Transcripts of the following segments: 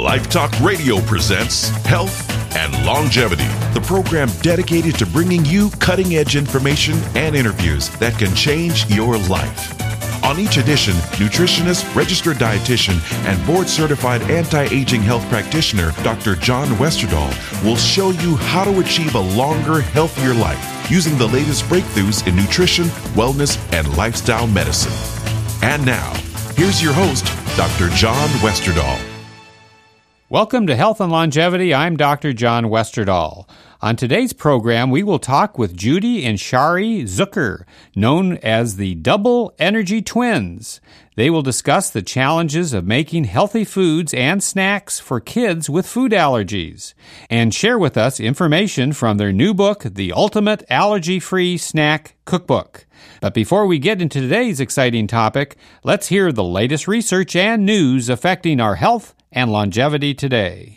Life Talk Radio presents Health and Longevity, the program dedicated to bringing you cutting-edge information and interviews that can change your life. On each edition, nutritionist, registered dietitian, and board-certified anti-aging health practitioner, Dr. John Westerdahl, will show you how to achieve a longer, healthier life using the latest breakthroughs in nutrition, wellness, and lifestyle medicine. And now, here's your host, Dr. John Westerdahl. Welcome to Health and Longevity. I'm Dr. John Westerdahl. On today's program, we will talk with Judy and Shari Zucker, known as the Double Energy Twins. They will discuss the challenges of making healthy foods and snacks for kids with food allergies, and share with us information from their new book, The Ultimate Allergy-Free Snack Cookbook. But before we get into today's exciting topic, let's hear the latest research and news affecting our health and longevity today.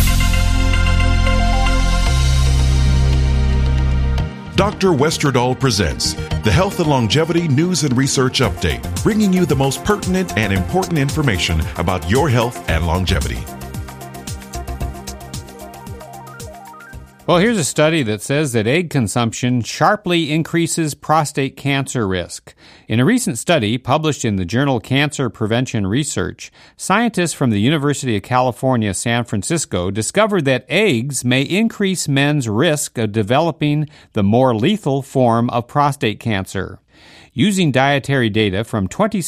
Dr. Westerdahl presents the Health and Longevity News and Research Update, bringing you the most pertinent and important information about your health and longevity. Well, here's a study that says that egg consumption sharply increases prostate cancer risk. In a recent study published in the journal Cancer Prevention Research, scientists from the University of California, San Francisco discovered that eggs may increase men's risk of developing the more lethal form of prostate cancer. Using dietary data from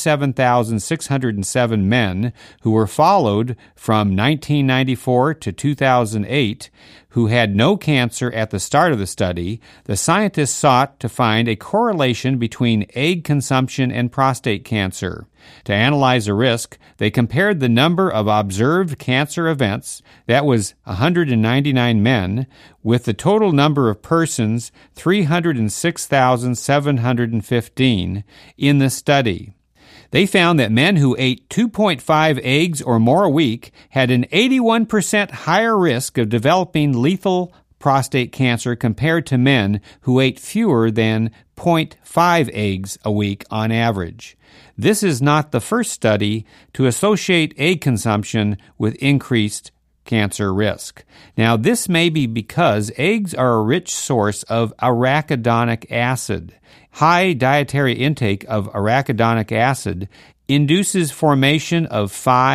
27,607 men who were followed from 1994 to 2008, who had no cancer at the start of the study, the scientists sought to find a correlation between egg consumption and prostate cancer. To analyze the risk, they compared the number of observed cancer events, that was 199 men, with the total number of persons, 306,715, in the study. They found that men who ate 2.5 eggs or more a week had an 81% higher risk of developing lethal prostate cancer compared to men who ate fewer than 0.5 eggs a week on average. This is not the first study to associate egg consumption with increased cancer risk. Now, this may be because eggs are a rich source of arachidonic acid. High dietary intake of arachidonic acid induces formation of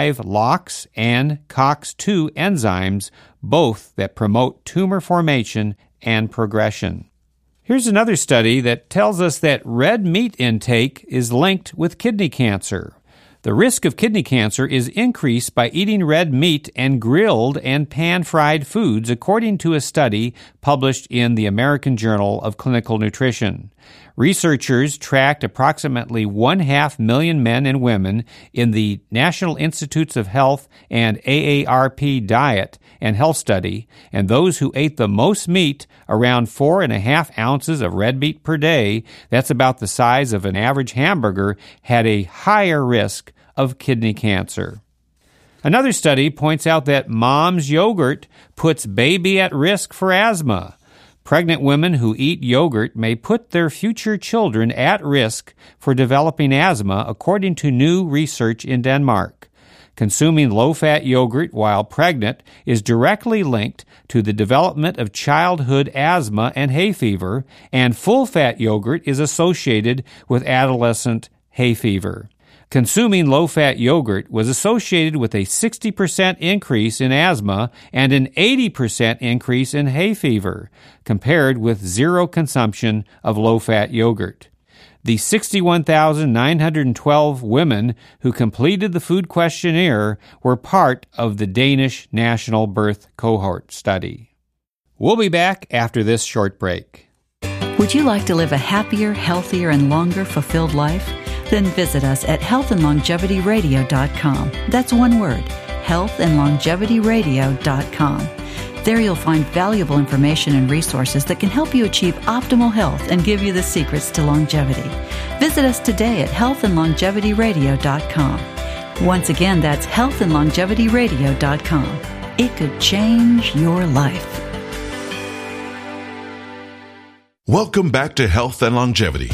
5-LOX and COX-2 enzymes, both that promote tumor formation and progression. Here's another study that tells us that red meat intake is linked with kidney cancer. The risk of kidney cancer is increased by eating red meat and grilled and pan-fried foods, according to a study published in the American Journal of Clinical Nutrition. Researchers tracked approximately 500,000 men and women in the National Institutes of Health and AARP Diet and Health Study, and those who ate the most meat, around 4.5 ounces of red meat per day, that's about the size of an average hamburger, had a higher risk of kidney cancer. Another study points out that mom's yogurt puts baby at risk for asthma. Pregnant women who eat yogurt may put their future children at risk for developing asthma, according to new research in Denmark. Consuming low-fat yogurt while pregnant is directly linked to the development of childhood asthma and hay fever, and full-fat yogurt is associated with adolescent hay fever. Consuming low-fat yogurt was associated with a 60% increase in asthma and an 80% increase in hay fever, compared with zero consumption of low-fat yogurt. The 61,912 women who completed the food questionnaire were part of the Danish National Birth Cohort Study. We'll be back after this short break. Would you like to live a happier, healthier, and longer fulfilled life? Then visit us at healthandlongevityradio.com. That's one word, healthandlongevityradio.com. There you'll find valuable information and resources that can help you achieve optimal health and give you the secrets to longevity. Visit us today at healthandlongevityradio.com. Once again, that's healthandlongevityradio.com. It could change your life. Welcome back to Health and Longevity.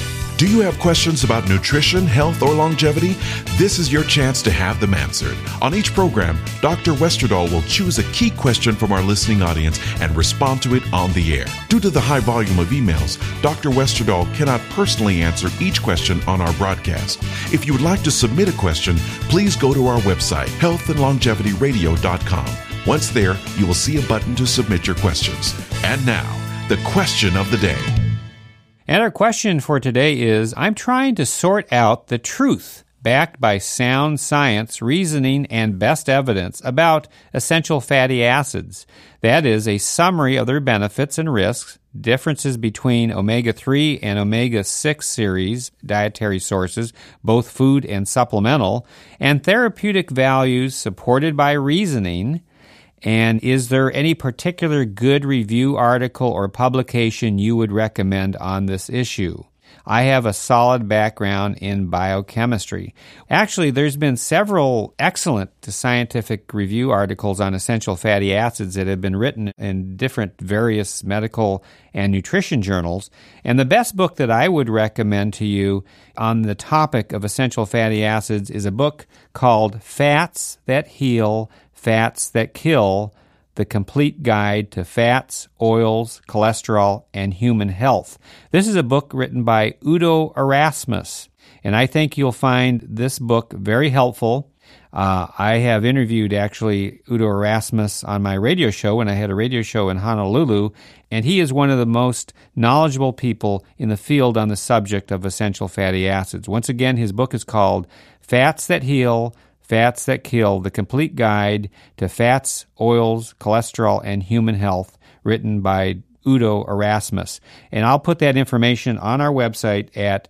Do you have questions about nutrition, health, or longevity? This is your chance to have them answered. On each program, Dr. Westerdahl will choose a key question from our listening audience and respond to it on the air. Due to the high volume of emails, Dr. Westerdahl cannot personally answer each question on our broadcast. If you would like to submit a question, please go to our website, healthandlongevityradio.com. Once there, you will see a button to submit your questions. And now, the question of the day. And our question for today is, I'm trying to sort out the truth backed by sound science, reasoning, and best evidence about essential fatty acids. That is, a summary of their benefits and risks, differences between omega-3 and omega-6 series dietary sources, both food and supplemental, and therapeutic values supported by reasoning. And is there any particular good review article or publication you would recommend on this issue? I have a solid background in biochemistry. Actually, there's been several excellent scientific review articles on essential fatty acids that have been written in different various medical and nutrition journals. And the best book that I would recommend to you on the topic of essential fatty acids is a book called Fats That Heal, Fats That Kill, The Complete Guide to Fats, Oils, Cholesterol, and Human Health. This is a book written by Udo Erasmus, and I think you'll find this book very helpful. I have interviewed, actually, Udo Erasmus on my radio show when I had a radio show in Honolulu, and he is one of the most knowledgeable people in the field on the subject of essential fatty acids. Once again, his book is called Fats That Heal, Fats That Kill, The Complete Guide to Fats, Oils, Cholesterol, and Human Health, written by Udo Erasmus. And I'll put that information on our website at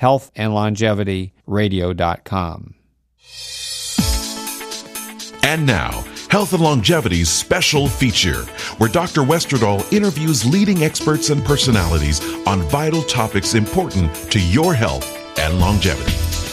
healthandlongevityradio.com. And now, Health and Longevity's special feature, where Dr. Westerdahl interviews leading experts and personalities on vital topics important to your health and longevity.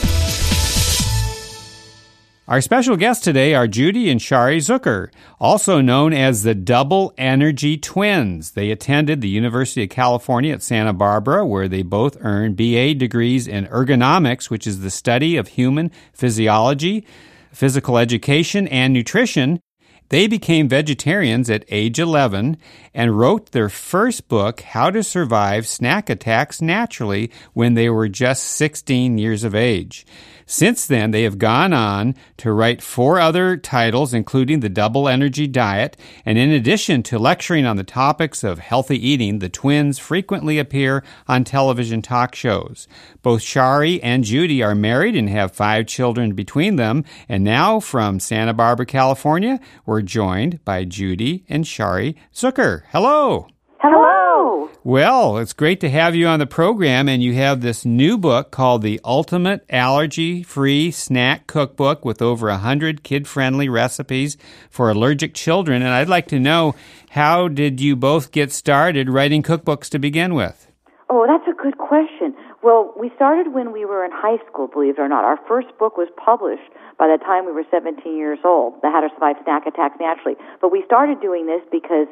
Our special guests today are Judy and Shari Zucker, also known as the Double Energy Twins. They attended the University of California at Santa Barbara, where they both earned BA degrees in ergonomics, which is the study of human physiology, physical education, and nutrition. They became vegetarians at age 11 and wrote their first book, How to Survive Snack Attacks Naturally, when they were just 16 years of age. Since then, they have gone on to write 4 other titles, including The Double Energy Diet, and in addition to lecturing on the topics of healthy eating, the twins frequently appear on television talk shows. Both Shari and Judy are married and have 5 children between them, and now from Santa Barbara, California, we're joined by Judy and Shari Zucker. Hello! Hello! Well, it's great to have you on the program, and you have this new book called The Ultimate Allergy-Free Snack Cookbook with over 100 kid-friendly recipes for allergic children. And I'd like to know, how did you both get started writing cookbooks to begin with? Oh, that's a good question. Well, we started when we were in high school, believe it or not. Our first book was published by the time we were 17 years old, The How to Survive Snack Attacks Naturally. But we started doing this because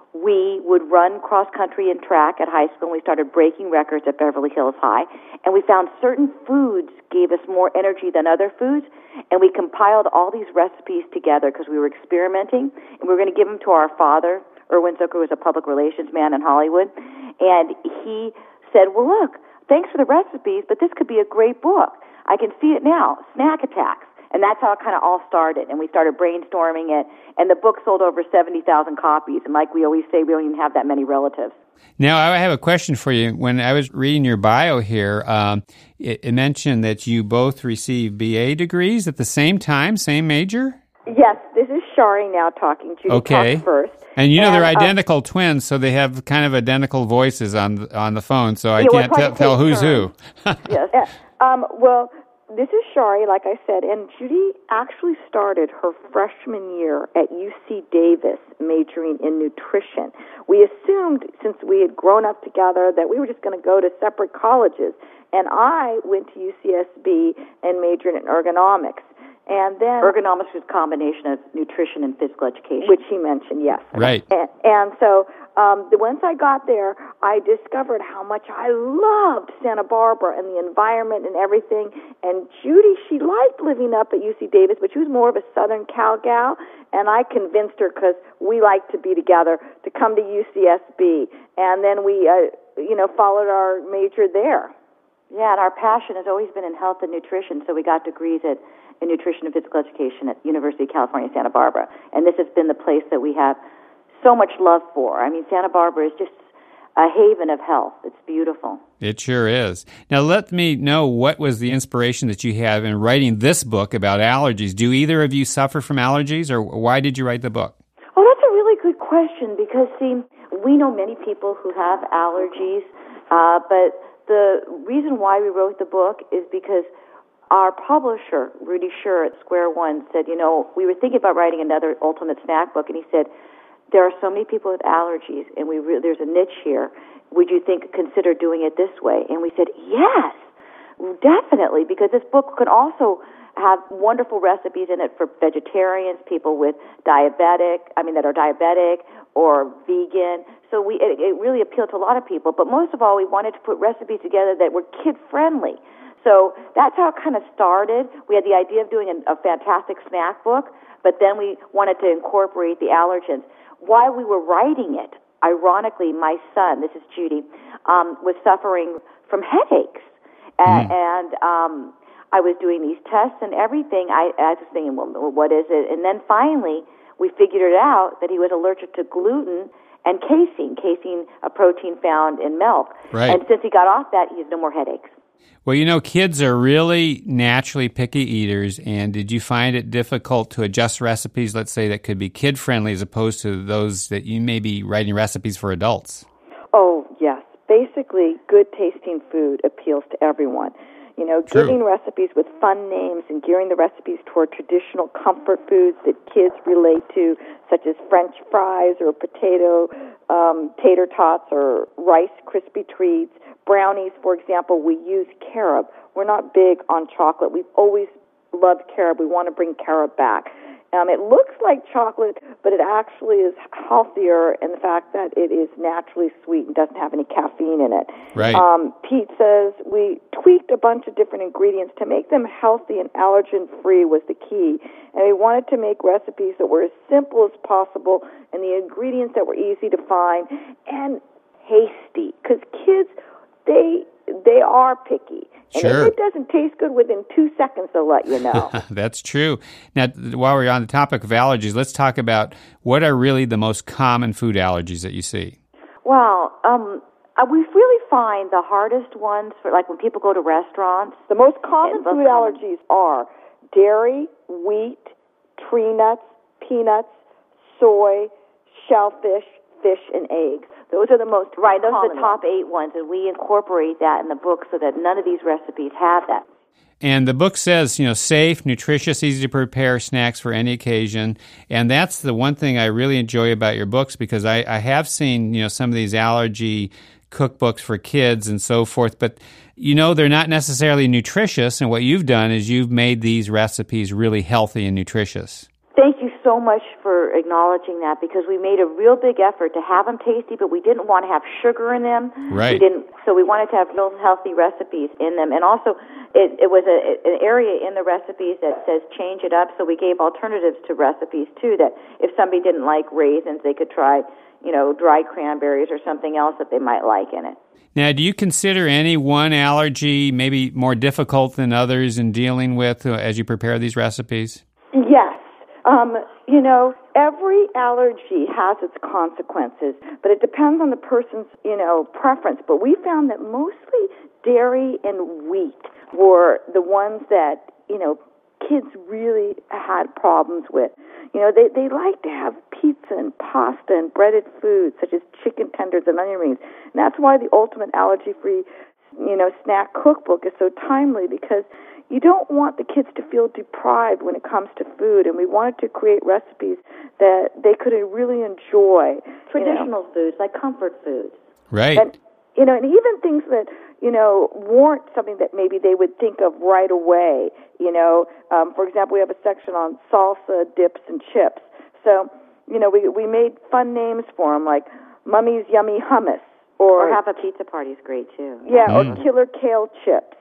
we would run cross-country and track at high school, and we started breaking records at Beverly Hills High. And we found certain foods gave us more energy than other foods, and we compiled all these recipes together because we were experimenting, and we were going to give them to our father. Erwin Zucker was a public relations man in Hollywood, and he said, well, look, thanks for the recipes, but this could be a great book. I can see it now, Snack Attacks. And that's how it kind of all started. And we started brainstorming it. And the book sold over 70,000 copies. And like we always say, we don't even have that many relatives. Now, I have a question for you. When I was reading your bio here, it mentioned that you both received BA degrees at the same time, same major? Yes, this is Shari now talking. Judy talked first. And you know they're identical twins, so they have kind of identical voices on the phone, so I can't tell who's who. Yes. Well, this is Shari, like I said, and Judy actually started her freshman year at UC Davis majoring in nutrition. We assumed, since we had grown up together, that we were just going to go to separate colleges, and I went to UCSB and majored in ergonomics. And then ergonomics is a combination of nutrition and physical education, which he mentioned, yes. Right. And so once I got there, I discovered how much I loved Santa Barbara and the environment and everything. And Judy, she liked living up at UC Davis, but she was more of a Southern Cal gal. And I convinced her, because we like to be together, to come to UCSB. And then we, followed our major there. Yeah, and our passion has always been in health and nutrition, so we got degrees in nutrition and physical education at University of California, Santa Barbara. And this has been the place that we have so much love for. I mean, Santa Barbara is just a haven of health. It's beautiful. It sure is. Now, let me know, what was the inspiration that you have in writing this book about allergies? Do either of you suffer from allergies, or why did you write the book? Oh, that's a really good question, because, see, we know many people who have allergies, but the reason why we wrote the book is because our publisher, Rudy Scher at Square One, said, we were thinking about writing another Ultimate Snack book, and he said, there are so many people with allergies, and there's a niche here. Would you consider doing it this way? And we said, yes, definitely, because this book could also have wonderful recipes in it for vegetarians, people that are diabetic or vegan. So it really appealed to a lot of people. But most of all, we wanted to put recipes together that were kid-friendly. So that's how it kind of started. We had the idea of doing a fantastic snack book, but then we wanted to incorporate the allergens. While we were writing it, ironically, my son, this is Judy, was suffering from headaches. And I was doing these tests and everything. I was thinking, well, what is it? And then finally, we figured it out that he was allergic to gluten and casein, a protein found in milk. Right. And since he got off that, he has no more headaches. Well, kids are really naturally picky eaters, and did you find it difficult to adjust recipes, let's say, that could be kid-friendly as opposed to those that you may be writing recipes for adults? Oh, yes. Basically, good-tasting food appeals to everyone. True. Giving recipes with fun names and gearing the recipes toward traditional comfort foods that kids relate to, such as French fries or tater tots or Rice Krispie treats. Brownies, for example, we use carob. We're not big on chocolate. We've always loved carob. We want to bring carob back. It looks like chocolate, but it actually is healthier in the fact that it is naturally sweet and doesn't have any caffeine in it. Right. Pizzas, we tweaked a bunch of different ingredients to make them healthy and allergen-free was the key. And we wanted to make recipes that were as simple as possible and the ingredients that were easy to find and tasty, because kids, they are picky. And sure. if it doesn't taste good, within 2 seconds they'll let you know. That's true. Now, while we're on the topic of allergies, let's talk about what are really the most common food allergies that you see. Well, we really find the hardest ones for, like, when people go to restaurants. The most common food allergies are dairy, wheat, tree nuts, peanuts, soy, shellfish, fish, and eggs. Those are the most Those are the common top 8 ones, and we incorporate that in the book so that none of these recipes have that. And the book says, safe, nutritious, easy to prepare snacks for any occasion. And that's the one thing I really enjoy about your books, because I have seen, some of these allergy cookbooks for kids and so forth, but, they're not necessarily nutritious. And what you've done is you've made these recipes really healthy and nutritious. Thank you so much for acknowledging that, because we made a real big effort to have them tasty, but we didn't want to have sugar in them. Right. So we wanted to have real healthy recipes in them. And also, it was an area in the recipes that says change it up, so we gave alternatives to recipes, too, that if somebody didn't like raisins, they could try, dried cranberries or something else that they might like in it. Now, do you consider any one allergy maybe more difficult than others in dealing with as you prepare these recipes? Yes. Every allergy has its consequences, but it depends on the person's, preference. But we found that mostly dairy and wheat were the ones that, kids really had problems with. They like to have pizza and pasta and breaded foods such as chicken tenders and onion rings. And that's why the Ultimate Allergy-Free, snack cookbook is so timely, because you don't want the kids to feel deprived when it comes to food, and we wanted to create recipes that they could really enjoy. Traditional foods, like comfort foods. Right. And even things that, weren't something that maybe they would think of right away. For example, we have a section on salsa, dips, and chips. So, we made fun names for them, like Mummy's Yummy Hummus. Or Half a Pizza Party is great, too. Yeah, or Killer Kale Chips,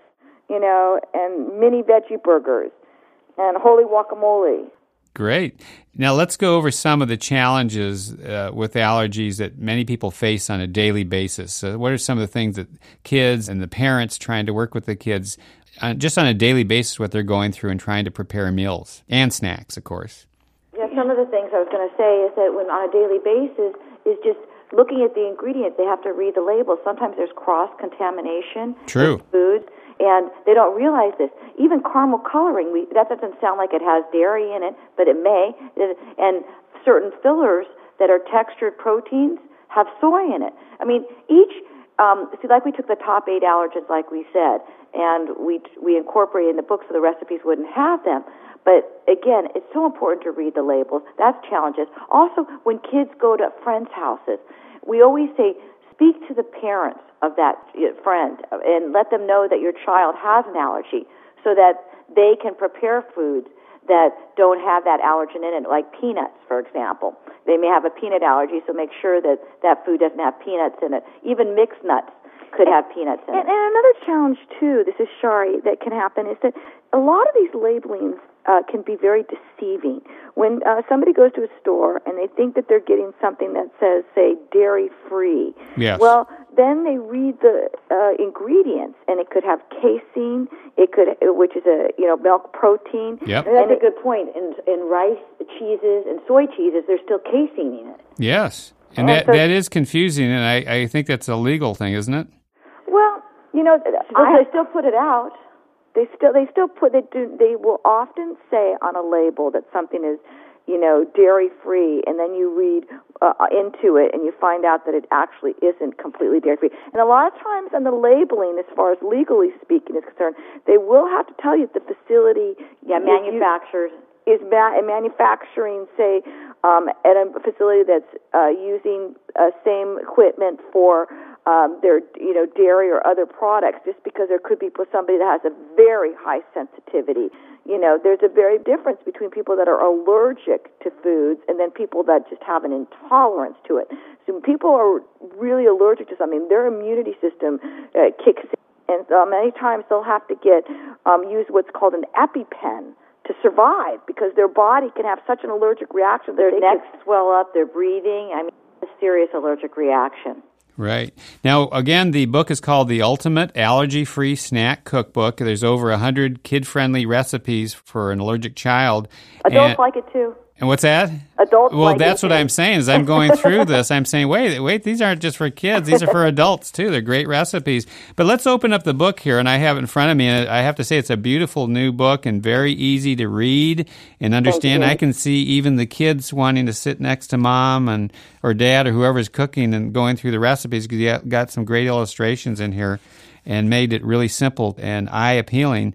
and Mini Veggie Burgers, and Holy Guacamole. Great. Now let's go over some of the challenges with allergies that many people face on a daily basis. What are some of the things that kids and the parents trying to work with the kids, just on a daily basis, what they're going through and trying to prepare meals and snacks, of course? Yeah, some of the things I was going to say is that when on a daily basis is just looking at the ingredients, they have to read the labels. Sometimes there's cross-contamination True. with foods, and they don't realize this. Even caramel coloring, that doesn't sound like it has dairy in it, but it may. And certain fillers that are textured proteins have soy in it. I mean, like we took the top 8 allergens, like we said, and we incorporated in the book so the recipes wouldn't have them. But again, it's so important to read the labels. That's challenges. Also, when kids go to friends' houses, we always say, speak to the parents of that friend and let them know that your child has an allergy so that they can prepare foods that don't have that allergen in it, like peanuts, for example. They may have a peanut allergy, so make sure that that food doesn't have peanuts in it. Even mixed nuts could have peanuts in it. And another challenge, too, this is Shari, that can happen is that a lot of these labelings can be very deceiving. When somebody goes to a store and they think that they're getting something that says, say, dairy-free, yes. Well, then they read the ingredients, and it could have casein, which is a milk protein. Yep. And that's a good point. In rice cheeses and soy cheeses, there's still casein in it. Yes, and that is confusing, and I think that's a legal thing, isn't it? Well, they still put it out. They will often say on a label that something is, dairy-free, and then you read into it and you find out that it actually isn't completely dairy-free. And a lot of times on the labeling, as far as legally speaking is concerned, they will have to tell you the facility manufacturers is manufacturing, say, at a facility that's using same equipment for their dairy or other products, just because there could be somebody that has a very high sensitivity. There's a very difference between people that are allergic to foods and then people that just have an intolerance to it. So when people are really allergic to something, their immunity system kicks in, and many times they'll have to use what's called an EpiPen to survive, because their body can have such an allergic reaction. Their necks swell up, their breathing. I mean, it's a serious allergic reaction. Right. Now, again, the book is called The Ultimate Allergy-Free Snack Cookbook. There's over 100 kid-friendly recipes for an allergic child. Adults like it, too. And what's that? Adults well, like that's what I'm saying. As I'm going through this, I'm saying, wait, these aren't just for kids. These are for adults, too. They're great recipes. But let's open up the book here, and I have it in front of me, and I have to say it's a beautiful new book and very easy to read and understand. I can see even the kids wanting to sit next to mom or dad or whoever's cooking and going through the recipes, because you got some great illustrations in here and made it really simple and eye-appealing.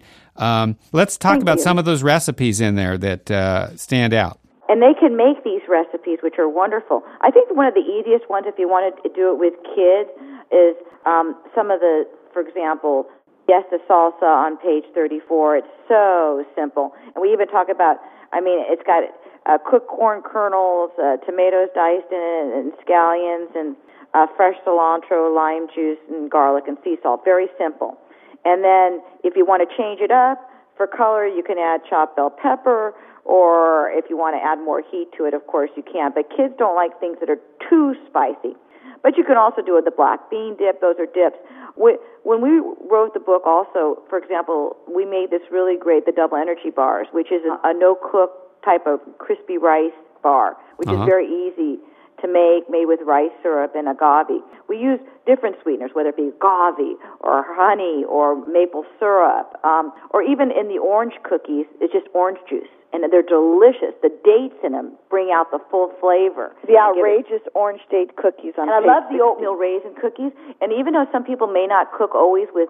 Let's talk about some of those recipes in there that stand out. And they can make these recipes, which are wonderful. I think one of the easiest ones, if you wanted to do it with kids, is some of the, for example, the salsa on page 34. It's so simple. And we even talk about, it's got cooked corn kernels, tomatoes diced in it, and scallions, and fresh cilantro, lime juice, and garlic and sea salt. Very simple. And then if you want to change it up for color, you can add chopped bell pepper, or if you want to add more heat to it, of course you can. But kids don't like things that are too spicy. But you can also do the black bean dip. Those are dips. When we wrote the book also, for example, we made this really great, the Double Energy bars, which is a no-cook type of crispy rice bar, which is very easy to make, made with rice syrup and agave. We use different sweeteners, whether it be agave or honey or maple syrup, or even in the orange cookies, it's just orange juice. And they're delicious. The dates in them bring out the full flavor. The outrageous orange date cookies on And I love the oatmeal raisin cookies. And even though some people may not cook always with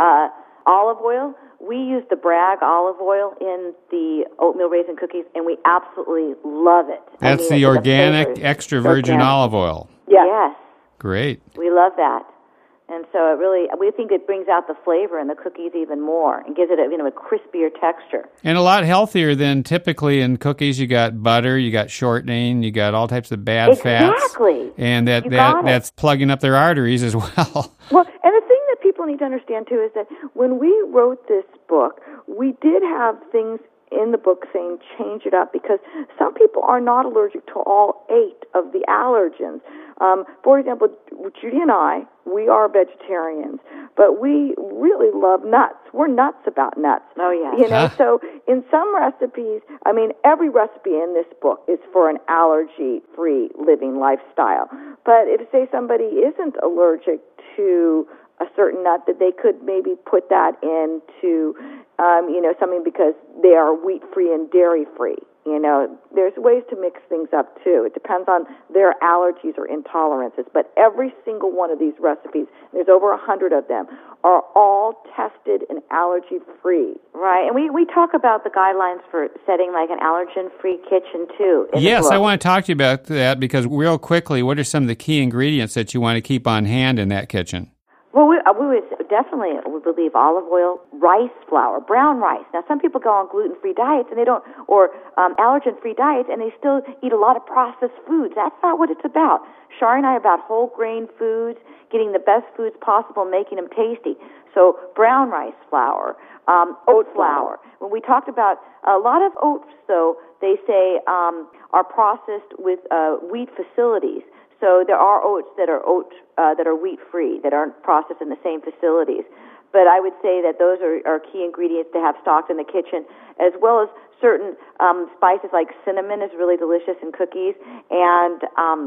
olive oil, we use the Bragg olive oil in the oatmeal raisin cookies, and we absolutely love it. That's the organic extra virgin olive oil. Yes. Great. We love that. And so we think it brings out the flavor in the cookies even more and gives it a crispier texture. And a lot healthier than typically in cookies. You got butter, you got shortening, you got all types of bad fats. Exactly. And that's plugging up their arteries as well. Well, and the thing that people need to understand, too, is that when we wrote this book, we did have things in the book saying change it up because some people are not allergic to all 8 of the allergens. For example, Judy and I, we are vegetarians, but we really love nuts. We're nuts about nuts. Oh, yeah. So in some recipes, every recipe in this book is for an allergy-free living lifestyle. But if, say, somebody isn't allergic to a certain nut, that they could maybe put that into, something because they are wheat-free and dairy-free. There's ways to mix things up, too. It depends on their allergies or intolerances. But every single one of these recipes, there's over 100 of them, are all tested and allergy-free. Right. And we talk about the guidelines for setting like an allergen-free kitchen, too. Yes, I want to talk to you about that because real quickly, what are some of the key ingredients that you want to keep on hand in that kitchen? Well, we would definitely, we believe olive oil, rice flour, brown rice. Now, some people go on gluten-free diets and they don't, or allergen-free diets, and they still eat a lot of processed foods. That's not what it's about. Shari and I are about whole grain foods, getting the best foods possible, making them tasty. So, brown rice flour, oat flour. When we talked about a lot of oats, though, they say are processed with wheat facilities. So there are oats that are wheat-free, that aren't processed in the same facilities. But I would say that those are key ingredients to have stocked in the kitchen, as well as certain spices like cinnamon is really delicious in cookies, and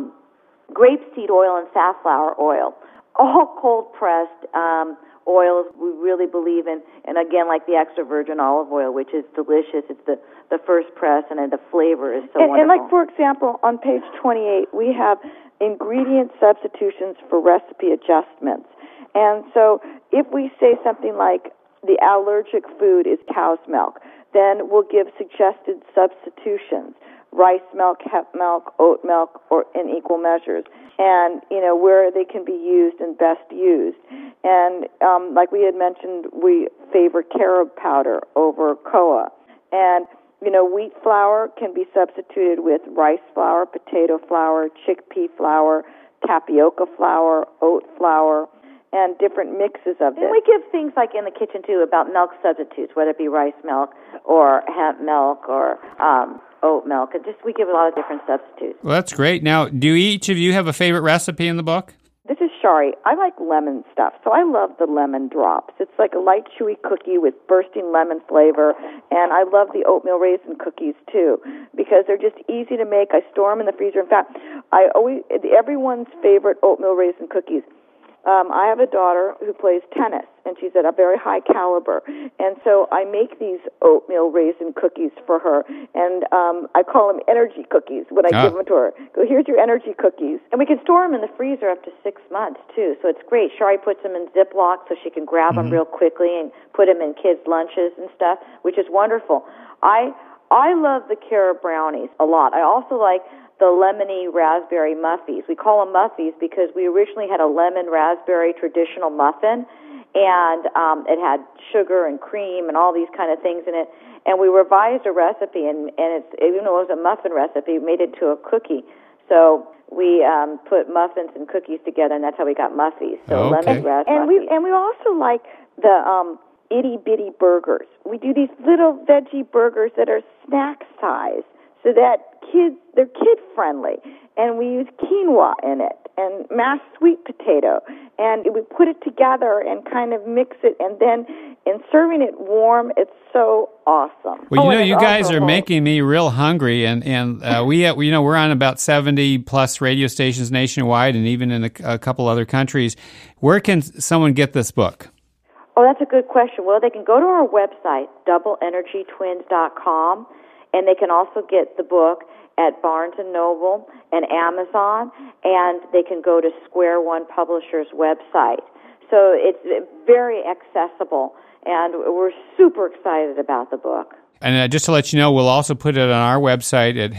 grapeseed oil and safflower oil. All cold-pressed oils we really believe in, and again, like the extra virgin olive oil, which is delicious. It's the first press, and the flavor is so wonderful. And like, for example, on page 28, we have ingredient substitutions for recipe adjustments. And so if we say something like the allergic food is cow's milk, then we'll give suggested substitutions: rice milk, hemp milk, oat milk, or in equal measures, and where they can be used and best used. And like we had mentioned, we favor carob powder over koa. And wheat flour can be substituted with rice flour, potato flour, chickpea flour, tapioca flour, oat flour, and different mixes of this. And we give things like in the kitchen, too, about milk substitutes, whether it be rice milk or hemp milk or oat milk. And we give a lot of different substitutes. Well, that's great. Now, do each of you have a favorite recipe in the book? This is Shari. I like lemon stuff, so I love the lemon drops. It's like a light, chewy cookie with bursting lemon flavor, and I love the oatmeal raisin cookies, too, because they're just easy to make. I store them in the freezer. In fact, everyone's favorite oatmeal raisin cookies. I have a daughter who plays tennis, and she's at a very high caliber. And so I make these oatmeal raisin cookies for her, and I call them energy cookies when I give them to her. Go, here's your energy cookies. And we can store them in the freezer up to 6 months, too, so it's great. Shari puts them in Ziploc so she can grab them real quickly and put them in kids' lunches and stuff, which is wonderful. I love the carob brownies a lot. I also like the lemony raspberry muffies. We call them muffies because we originally had a lemon raspberry traditional muffin, and it had sugar and cream and all these kind of things in it. And we revised a recipe, and it's, even though it was a muffin recipe, we made it to a cookie. So we put muffins and cookies together, and that's how we got muffies. So lemon raspberry. And we also like the itty-bitty burgers. We do these little veggie burgers that are snack size, so that they're kid-friendly. And we use quinoa in it and mashed sweet potato. And we put it together and kind of mix it. And then in serving it warm, it's so awesome. Well, you guys are making me real hungry. And we're on about 70-plus radio stations nationwide and even in a couple other countries. Where can someone get this book? Oh, that's a good question. Well, they can go to our website, doubleenergytwins.com. And they can also get the book at Barnes & Noble and Amazon, and they can go to Square One Publishers' website. So it's very accessible, and we're super excited about the book. And just to let you know, we'll also put it on our website at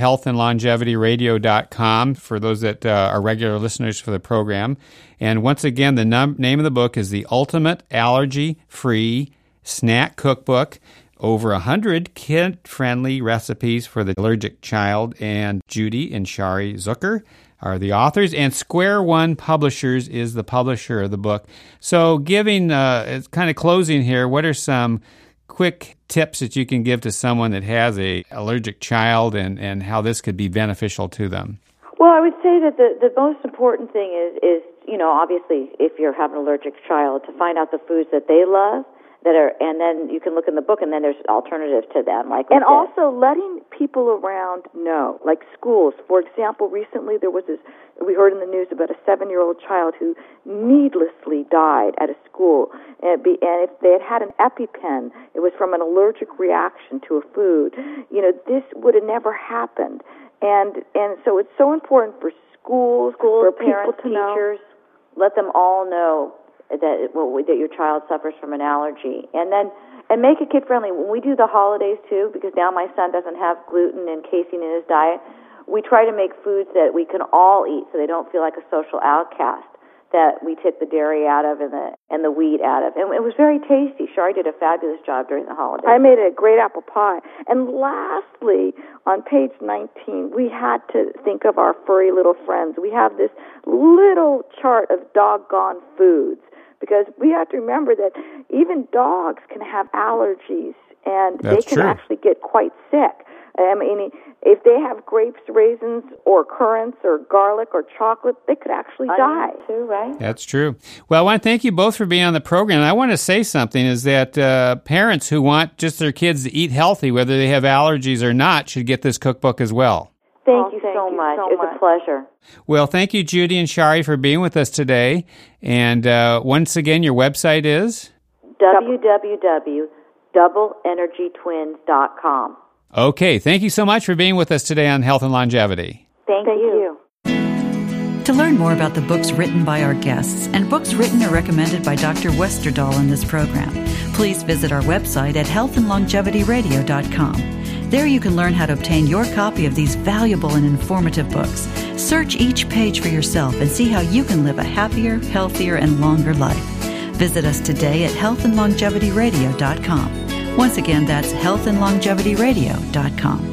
healthandlongevityradio.com for those that are regular listeners for the program. And once again, the name of the book is The Ultimate Allergy-Free Snack Cookbook. Over 100 kid-friendly recipes for the allergic child. And Judy and Shari Zucker are the authors, and Square One Publishers is the publisher of the book. So giving, it's kind of closing here, what are some quick tips that you can give to someone that has a allergic child and how this could be beneficial to them? Well, I would say that the most important thing is, obviously, if you're having an allergic child, to find out the foods that they love, and then you can look in the book, and then there's alternatives to them. And also letting people around know, like schools. For example, recently we heard in the news about a 7-year-old child who needlessly died at a school. And if they had an EpiPen, it was from an allergic reaction to a food. This would have never happened. And so it's so important for schools, for parents, people to teachers, let them all know that your child suffers from an allergy, and make it kid friendly. When we do the holidays too, because now my son doesn't have gluten and casein in his diet, we try to make foods that we can all eat, so they don't feel like a social outcast. That we took the dairy out of and the wheat out of, and it was very tasty. Shari did a fabulous job during the holidays. I made a great apple pie. And lastly, on page 19, we had to think of our furry little friends. We have this little chart of doggone foods, because we have to remember that even dogs can have allergies, and they can actually get quite sick. I mean, if they have grapes, raisins, or currants, or garlic, or chocolate, they could actually die. Too, right? That's true. Well, I want to thank you both for being on the program. I want to say something is that parents who want just their kids to eat healthy, whether they have allergies or not, should get this cookbook as well. Thank you so much. It's a pleasure. Well, thank you, Judy and Shari, for being with us today. And once again, your website is? www.doubleenergytwins.com. Okay, thank you so much for being with us today on Health and Longevity. Thank you. To learn more about the books written by our guests and books written or recommended by Dr. Westerdahl in this program, please visit our website at healthandlongevityradio.com. There you can learn how to obtain your copy of these valuable and informative books. Search each page for yourself and see how you can live a happier, healthier, and longer life. Visit us today at healthandlongevityradio.com. Once again, that's healthandlongevityradio.com.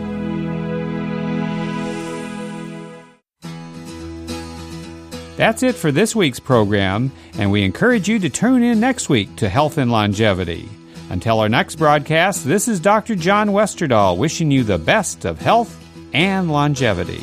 That's it for this week's program, and we encourage you to tune in next week to Health and Longevity. Until our next broadcast, this is Dr. John Westerdahl wishing you the best of health and longevity.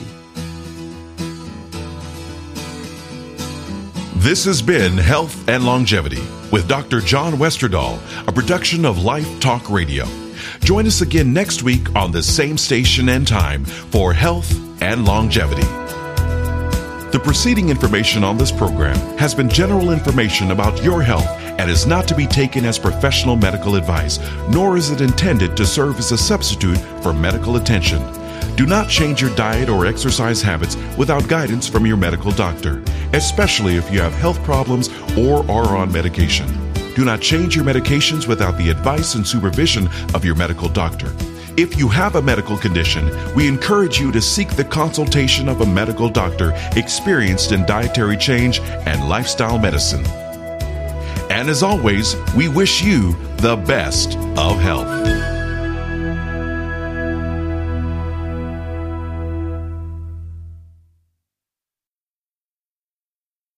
This has been Health and Longevity with Dr. John Westerdahl, a production of Life Talk Radio. Join us again next week on the same station and time for Health and Longevity. The preceding information on this program has been general information about your health and is not to be taken as professional medical advice, nor is it intended to serve as a substitute for medical attention. Do not change your diet or exercise habits without guidance from your medical doctor, especially if you have health problems or are on medication. Do not change your medications without the advice and supervision of your medical doctor. If you have a medical condition, we encourage you to seek the consultation of a medical doctor experienced in dietary change and lifestyle medicine. And as always, we wish you the best of health.